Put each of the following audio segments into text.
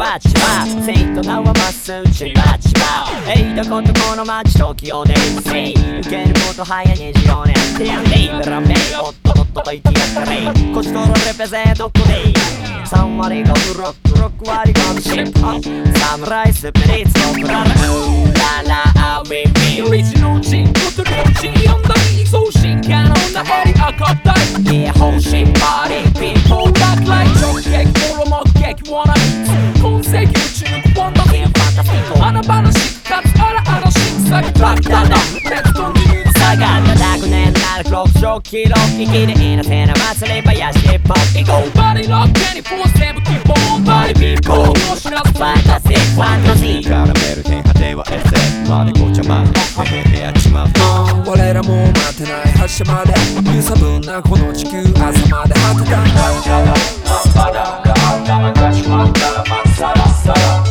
バチバセイント側まっすぐちりバチバどことこの街東京でせい受けること早24年手やんでいベラメイおっとっとと言ってやったれこちとらレペゼンどこで3割がブロック6割がシップホップサムライスピリッツのプララララアウィミオリジナル人こと両親呼んだり送信可能なヘリ赤タイプいや方針パーリーピーポーラックライト直撃ボロ目撃ワナビ痕跡打ち抜くワンダフィーファンタスティコ華々しくかつ荒々しく咲きラックダウンレッドンディー下がったくねんなる6色キロ生きでいなせな祭り林一本行こうバリロックにフォーセブキーボーンバリビーボーン知らずファンタジーファンタジー絡める点果てはエセまでごちゃまへへへやちまう我らも待てない発射まで揺さぶんなこの地球朝まで果てたまだ頭がしまったらまっさらさら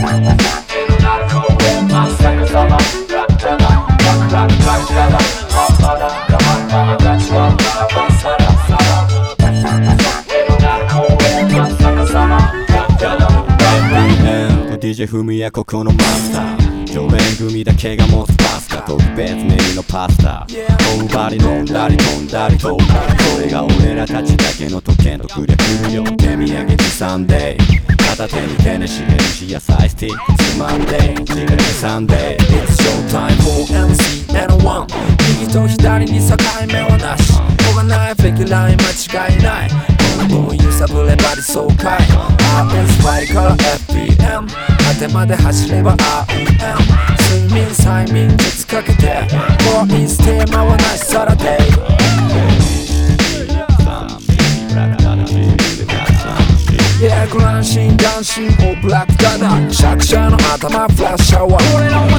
まっさらさまラッタララッラッラッララまだ頭がしまったらまっさらさらまっさらさまラッタラ DJ ふみやここのマスター常連組だけが持つパスタ特別メニューのパスタ大張り飲んだり飛んだり飛んだりこれが俺らたちだけの特権とくりゃ来るよ手土産持参で片手に手にしげるし野菜スティックつまんでちぎれサンデー It's showtime for MC and one 右と左に境目はなしこがないフェキライン間違いないどんどん揺さぶれば理想界 RSY から FPM 果てまで走れば REM 睡眠催眠術かけてボイステーマはなしさらでYeah グランシンダンシンオブラックダダシャクシャの頭フラッシャワー